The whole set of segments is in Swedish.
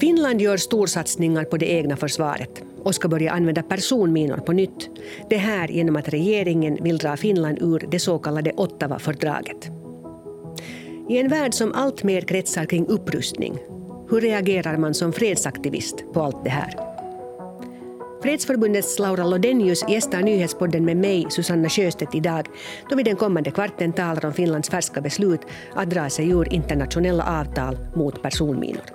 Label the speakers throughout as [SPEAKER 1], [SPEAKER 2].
[SPEAKER 1] Finland gör storsatsningar på det egna försvaret och ska börja använda personminor på nytt. Det här genom att regeringen vill dra Finland ur det så kallade Ottawa-fördraget. I en värld som allt mer kretsar kring upprustning, hur reagerar man som fredsaktivist på allt det här? Fredsförbundets Laura Lodenius gästar nyhetspodden med mig, Susanna Sjöstedt, idag då vi den kommande kvarten talar om Finlands färska beslut att dra sig ur internationella avtal mot personminor.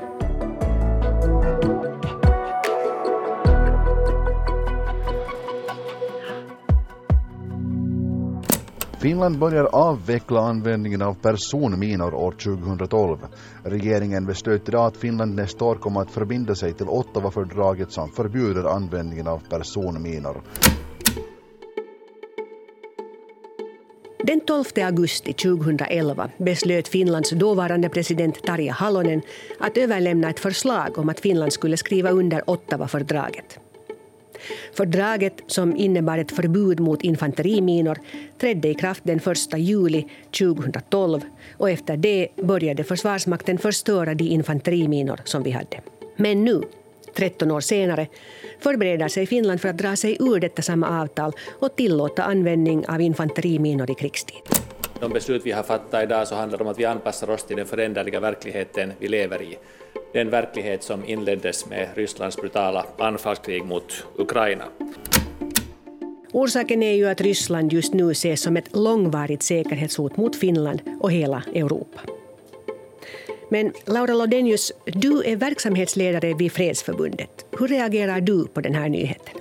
[SPEAKER 2] Finland börjar avveckla användningen av personminor år 2012. Regeringen beslöt idag att Finland nästa år kommer att förbinda sig till Ottawa-fördraget som förbjuder användningen av personminor.
[SPEAKER 1] Den 12 augusti 2011 beslöt Finlands dåvarande president Tarja Halonen att överlämna ett förslag om att Finland skulle skriva under Ottawa-fördraget. Fördraget, som innebar ett förbud mot infanteriminor, trädde i kraft den 1 juli 2012 och efter det började Försvarsmakten förstöra de infanteriminor som vi hade. Men nu, 13 år senare, förbereder sig Finland för att dra sig ur detta samma avtal och tillåta användning av infanteriminor i krigstid.
[SPEAKER 3] De beslut vi har fattat idag så handlar om att vi anpassar oss till den föränderliga verkligheten vi lever i. Den verklighet som inleddes med Rysslands brutala anfallskrig mot Ukraina.
[SPEAKER 1] Orsaken är ju att Ryssland just nu ses som ett långvarigt säkerhetshot mot Finland och hela Europa. Men Laura Lodenius, du är verksamhetsledare vid Fredsförbundet. Hur reagerar du på den här nyheten?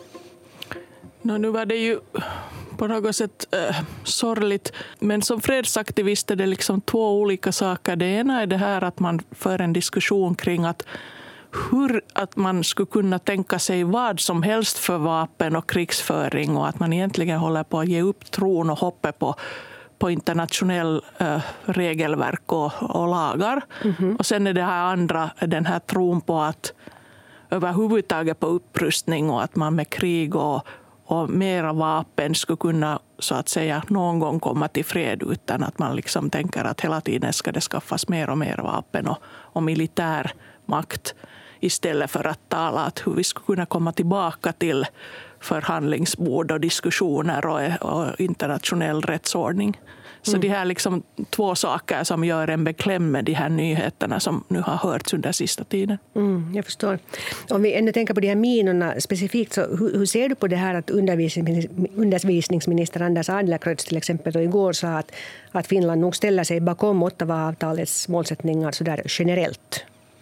[SPEAKER 4] Nu var det ju på något sätt sorgligt. Men som fredsaktivist är det liksom två olika saker. Det ena är det här att man för en diskussion kring att man skulle kunna tänka sig vad som helst för vapen och krigsföring och att man egentligen håller på att ge upp tron och hoppet på internationell regelverk och lagar. Mm-hmm. Och sen är det här andra, den här tron på att överhuvudtaget på upprustning och att man med krig och mera vapen skulle kunna så att säga någon gång komma till fred utan att man liksom tänker att hela tiden ska det skaffas mer och mer vapen och militär makt istället för att tala att hur vi skulle kunna komma tillbaka till förhandlingsbord och diskussioner och internationell rättsordning. Så det här är liksom två saker som gör en beklämd med de här nyheterna som nu har hörts under sista tiden.
[SPEAKER 1] Jag förstår. Om vi ännu tänker på de här minorna specifikt, så hur ser du på det här att undervisningsminister Anders Adlercreutz till exempel då igår sa att Finland nog ställer sig bakom Ottawa-avtalets målsättningar så där generellt?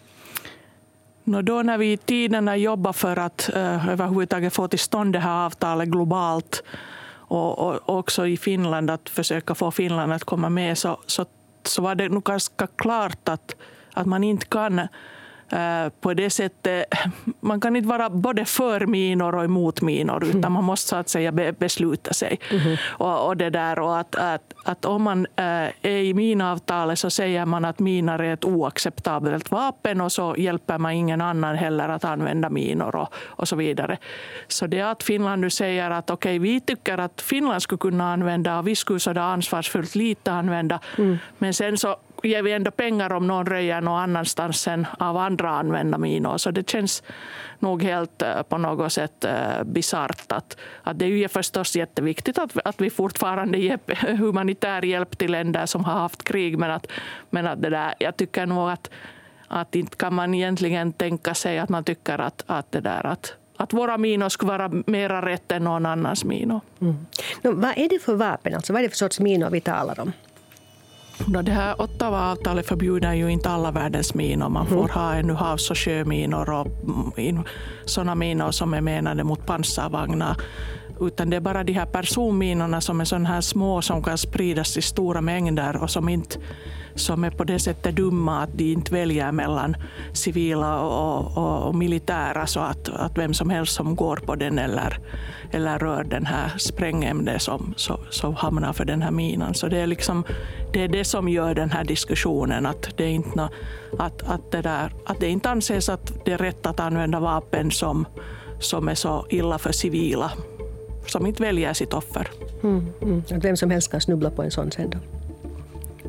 [SPEAKER 4] Då när vi i tiderna jobbar för att överhuvudtaget få till stånd det här avtalet globalt och också i Finland att försöka få Finland att komma med så var det nog ganska klart att man inte kan på det sättet, man kan inte vara både för minor och emot minor utan man måste så att säga besluta sig. Och det där och att om man är i minavtalet så säger man att minor är ett oacceptabelt vapen och så hjälper man ingen annan heller att använda minor och så vidare. Så det att Finland nu säger att okej, vi tycker att Finland skulle kunna använda och vi skulle så ansvarsfullt lite använda men sen så ger vi ändå pengar om någon röjer någon annanstans än av andra använda minor. Så det känns nog helt på något sätt bisarrt att det är ju förstås jätteviktigt att vi fortfarande ger humanitär hjälp till länder som har haft krig. Men att det där, jag tycker nog att inte kan man egentligen tänka sig att man tycker att det där att våra minor skulle vara mera rätt än någon annans minor.
[SPEAKER 1] Vad är det för vapen? Alltså, vad är det för sorts minor vi talar om?
[SPEAKER 4] Det här Ottawa-avtalet förbjuder ju inte alla världens minor. Man får ha ännu havs- och sjöminor och sådana minor som är menade mot pansarvagnar. Utan det är bara de här personminorna som är sådana här små som kan spridas i stora mängder och som är på det sättet dumma att de inte väljer mellan civila och militära så att vem som helst som går på den eller rör den här sprängämnet som hamnar för den här minan. Så det är liksom det som gör den här diskussionen att det inte att det inte anses att det är rätt att använda vapen som är så illa för civila som inte väljer sitt offer.
[SPEAKER 1] Att vem som helst kan snubbla på en sån sen då?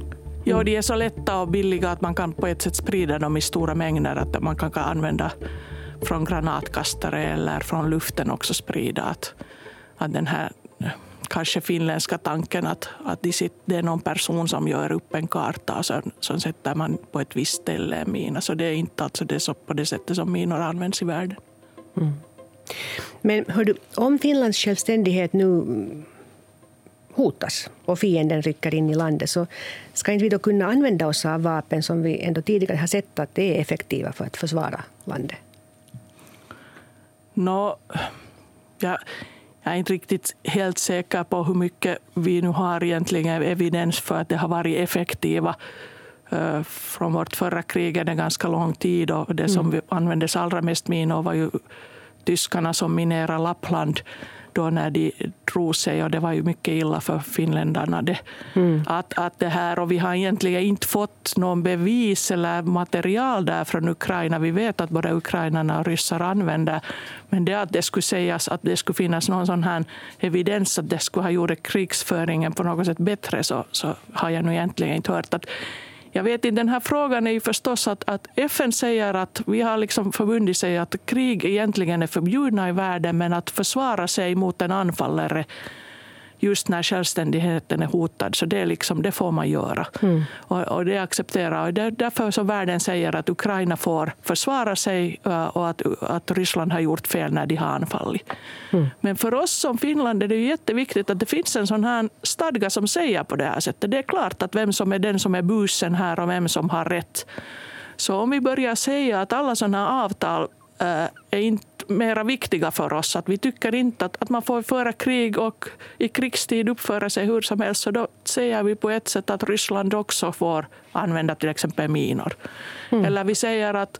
[SPEAKER 4] Ja, de är så lätta och billiga att man kan på ett sätt sprida dem i stora mängder. Att man kan använda från granatkastare eller från luften också sprida. Att den här kanske finländska tanken att det är någon person som gör upp en karta och så sätter man på ett visst ställe en mina. Så det är inte alltså det så på det sättet som minor används i världen.
[SPEAKER 1] Mm. Men hör du, om Finlands självständighet nu hotas och fienden rycker in i landet, så ska inte vi då kunna använda oss av vapen som vi ändå tidigare har sett att det är effektiva för att försvara landet?
[SPEAKER 4] Jag är inte riktigt helt säker på hur mycket vi nu har egentligen evidens för att det har varit effektiva. Från vårt förra krig är det ganska lång tid, och det som vi användes allra mest minor var ju tyskarna som minerade Lappland då när de drog sig, och det var ju mycket illa för finländarna det. Att det här, och vi har egentligen inte fått någon bevis eller material där från Ukraina. Vi vet att både ukrainarna och ryssar använder, men det att det skulle sägas att det skulle finnas någon sån här evidens att det skulle ha gjort krigsföringen på något sätt bättre, så har jag nu egentligen inte hört. Att jag vet inte, den här frågan är ju förstås att FN säger att vi har liksom förbundit sig att krig egentligen är förbjudna i världen, men att försvara sig mot en anfallare just när självständigheten är hotad, så det är liksom, det får man göra. Och det accepterar, och därför så världen säger att Ukraina får försvara sig och att Ryssland har gjort fel när de har anfallit. Men för oss som Finland är det ju jätteviktigt att det finns en sån här stadga som säger på det här sättet. Det är klart att vem som är den som är busen här och vem som har rätt. Så om vi börjar säga att alla sådana avtal är inte mera viktiga för oss, att vi tycker inte att man får föra krig och i krigstid uppföra sig hur som helst, så då säger vi på ett sätt att Ryssland också får använda till exempel minor. Eller vi säger att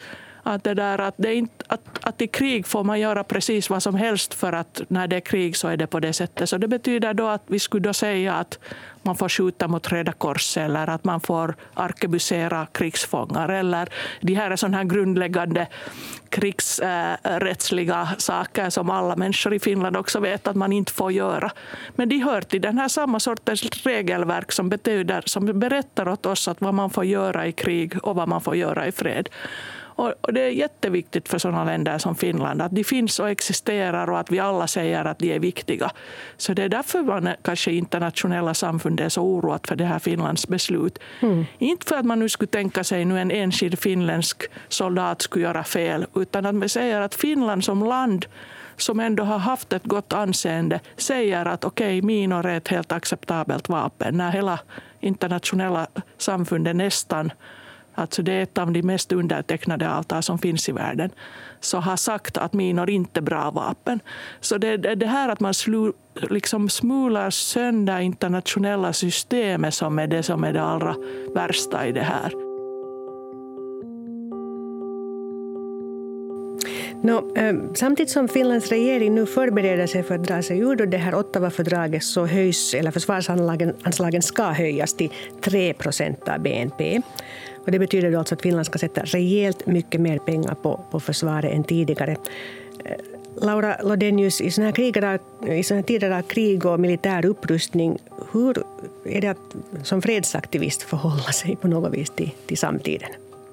[SPEAKER 4] i krig får man göra precis vad som helst, för att när det är krig så är det på det sättet. Så det betyder då att vi skulle då säga att man får skjuta mot Röda Kors, eller att man får arkebusera krigsfångar, eller de här är sådana här grundläggande krigsrättsliga saker som alla människor i Finland också vet att man inte får göra. Men de hör till den här samma sortens regelverk som berättar åt oss att vad man får göra i krig och vad man får göra i fred. Och det är jätteviktigt för sådana länder som Finland att de finns och existerar, och att vi alla säger att de är viktiga. Så det är därför man kanske internationella samfundet är så oroat för det här Finlands beslut. Inte för att man nu skulle tänka sig nu en enskild finländsk soldat skulle göra fel, utan att man säger att Finland som land som ändå har haft ett gott anseende säger att okej, minor är ett helt acceptabelt vapen. När hela internationella samfundet nästan, alltså det är ett av de mest undertecknade avtal som finns i världen, så har sagt att minor inte är bra vapen. Så det här att man liksom smular sönder internationella systemet som är det allra värsta i det här.
[SPEAKER 1] Samtidigt som Finlands regering nu förbereder sig för att dra sig ur det här Ottawa-fördraget, så höjs, eller försvarsanslagen ska höjas till 3% av BNP. Och det betyder då alltså att Finland ska sätta rejält mycket mer pengar på försvaret än tidigare. Laura Lodenius, i sådana här tider av krig och militär upprustning, hur är det att som fredsaktivist förhålla sig på något vis till samtiden?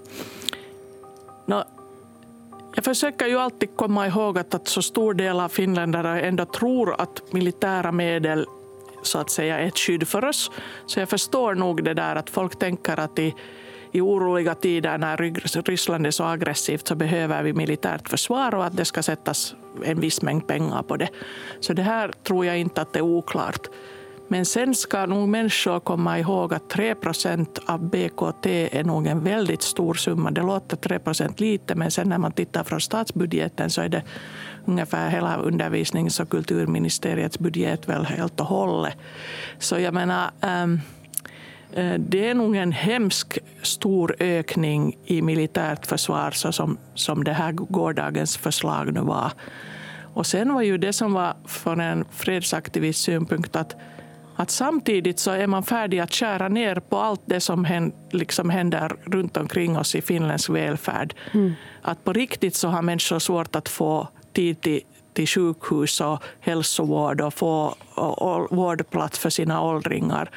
[SPEAKER 4] Jag försöker ju alltid komma ihåg att så stor del av finländare ändå tror att militära medel så att säga är ett skydd för oss. Så jag förstår nog det där att folk tänker att i oroliga tider när Ryssland är så aggressivt så behöver vi militärt försvar och att det ska sättas en viss mängd pengar på det. Så det här tror jag inte att det är oklart. Men sen ska nog människor komma ihåg att 3% av BKT är nog en väldigt stor summa. Det låter 3% lite, men sen när man tittar från statsbudgeten så är det ungefär hela undervisnings- och kulturministeriets budget väl helt och hållet. Så jag menar, det är nog en hemsk stor ökning i militärt försvar så som det här gårdagens förslag nu var. Och sen var ju det som var från en fredsaktivist synpunkt att samtidigt så är man färdig att skära ner på allt det som liksom händer runt omkring oss i Finlands välfärd. Att på riktigt så har människor svårt att få tid till sjukhus och hälsovård och få vårdplats för sina åldringar.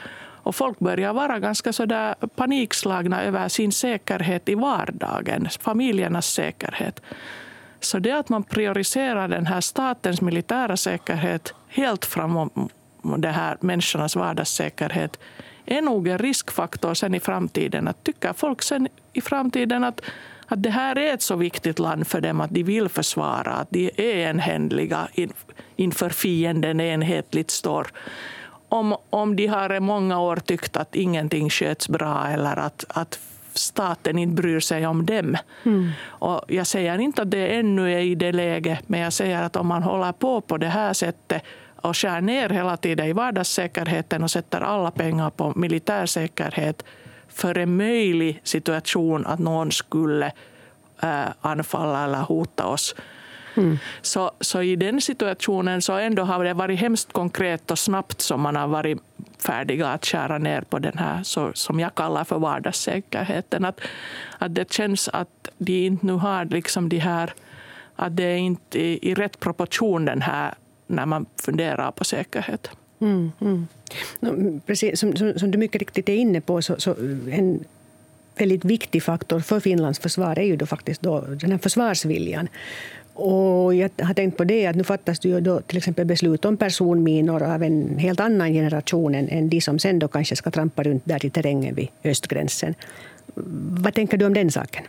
[SPEAKER 4] Och folk börjar vara ganska så där panikslagna över sin säkerhet i vardagen, familjernas säkerhet. Så det att man prioriterar den här statens militära säkerhet helt framom det här människornas vardagssäkerhet är nog en riskfaktor sen i framtiden. Att tycker folk sen i framtiden att det här är ett så viktigt land för dem att de vill försvara, att de är enhändiga inför fienden enhetligt står. Om de har i många år tyckt att ingenting sköts bra eller att staten inte bryr sig om dem. Och jag säger inte att det ännu är i det läget, men jag säger att om man håller på det här sättet och skär ner hela tiden i vardagssäkerheten och sätter alla pengar på militärsäkerhet för en möjlig situation att någon skulle anfalla eller hota oss. Så i den situationen så ändå har det varit hemskt konkret och snabbt som man har varit färdiga att skära ner på den här som jag kallar för vardagssäkerheten. Att det känns att de inte nu har liksom de här, att det är inte i rätt proportion den här när man funderar på säkerhet.
[SPEAKER 1] Precis, som du mycket riktigt är inne på så en väldigt viktig faktor för Finlands försvar är ju då faktiskt då den här försvarsviljan. Och jag har tänkt på det att nu fattas det ju då till exempel beslut om personminor av en helt annan generation än de som sen då kanske ska trampa runt där i terrängen vid östgränsen. Vad tänker du om den saken?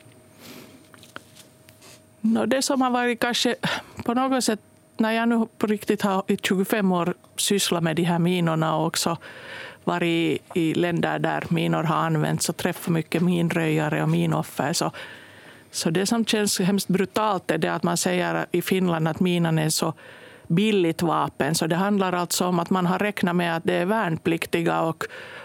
[SPEAKER 4] Det som har varit kanske på något sätt, när jag nu på riktigt har i 25 år sysslat med de här minorna och också varit i länder där minor har använts och träffat mycket minröjare och minoffer. Så det som känns hemskt brutalt är det att man säger i Finland att minan är så billigt vapen. Så det handlar alltså om att man har räknat med att det är värnpliktiga och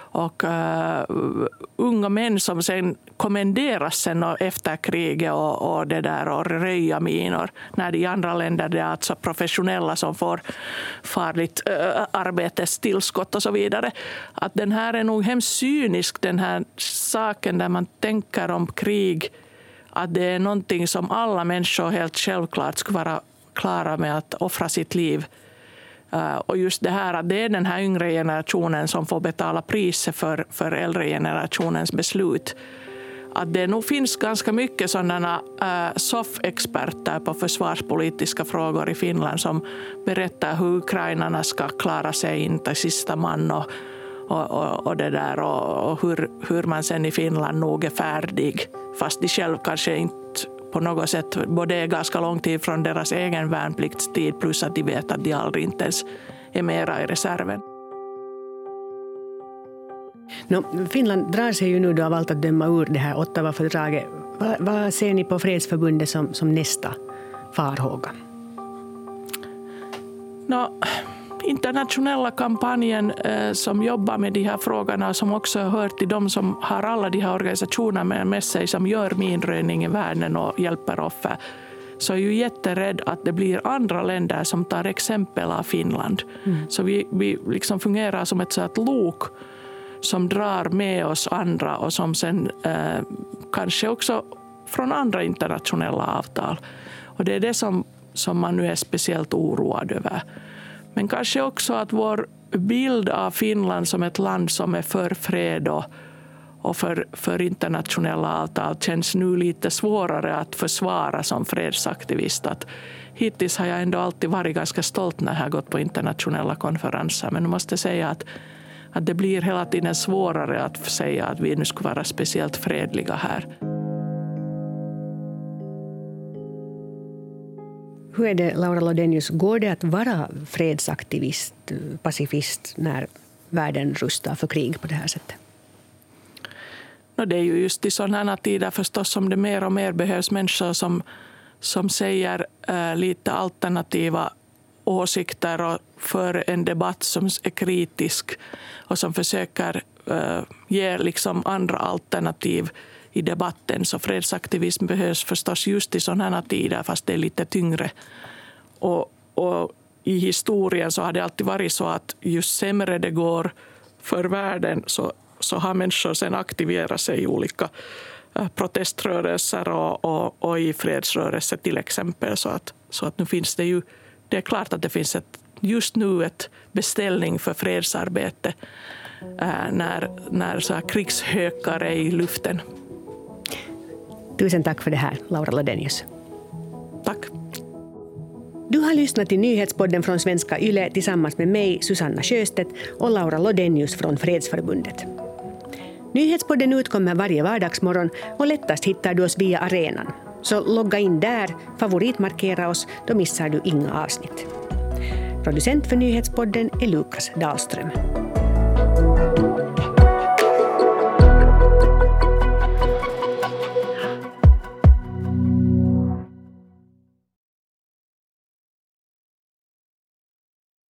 [SPEAKER 4] unga män som sen kommenderas sen efter kriget och det där och röja minor. När i andra länder det är alltså professionella som får farligt arbetstillskott och så vidare. Att den här är nog hemskt cynisk, den här saken där man tänker om krig, att det är någonting som alla människor helt självklart skulle vara klara med att offra sitt liv. Och just det här att det är den här yngre generationen som får betala priset för äldre generationens beslut. Att det nog finns ganska mycket sådana SOF-experter på försvarspolitiska frågor i Finland som berättar hur ukrainarna ska klara sig in till sista man och det där och hur man sen i Finland nog är färdig. Fast de själv kanske inte på något sätt både är ganska lång tid från deras egen värnpliktstid plus att de vet att de aldrig inte ens är mera i reserven.
[SPEAKER 1] Finland drar sig ju nu då av allt att döma ur det här Ottawa-fördraget. Vad ser ni på Fredsförbundet som nästa farhåga?
[SPEAKER 4] Internationella kampanjen som jobbar med de här frågorna som också hör till de som har alla de här organisationerna med sig som gör minröjning i världen och hjälper offer, så är ju jätterädd att det blir andra länder som tar exempel av Finland. Så vi liksom fungerar som ett sådant lok som drar med oss andra och som sen kanske också från andra internationella avtal. Och det är det som man nu är speciellt oroad över. Men kanske också att vår bild av Finland som ett land som är för fred och för internationella avtal känns nu lite svårare att försvara som fredsaktivist. Att hittills har jag ändå alltid varit ganska stolt när jag har gått på internationella konferenser. Men nu måste jag säga att det blir hela tiden svårare att säga att vi nu ska vara speciellt fredliga här.
[SPEAKER 1] Hur är det, Laura Lodenius, går det att vara fredsaktivist, pacifist när världen rustar för krig på det här sättet?
[SPEAKER 4] Det är ju just i sådana tider förstås som det mer och mer behövs människor som säger lite alternativa åsikter och för en debatt som är kritisk och som försöker ge liksom andra alternativ i debatten. Så fredsaktivism behövs förstås just i sådana tider fast det är lite tyngre. Och i historien så har det alltid varit så att ju sämre det går för världen så har människor sen aktiverat sig i olika proteströrelser och i fredsrörelser till exempel. Så att nu finns det ju, det är klart att det finns just nu ett beställning för fredsarbete. när så här krigshökar är i luften.
[SPEAKER 1] Tusen tack för det här, Laura Lodenius.
[SPEAKER 4] Tack.
[SPEAKER 1] Du har lyssnat till nyhetspodden från Svenska Yle tillsammans med mig, Susanna Sjöstedt och Laura Lodenius från Fredsförbundet. Nyhetspodden utkommer varje vardagsmorgon och lättast hittar du oss via arenan. Så logga in där, favoritmarkera oss, då missar du inga avsnitt. Producent för nyhetspodden är Lukas Dahlström.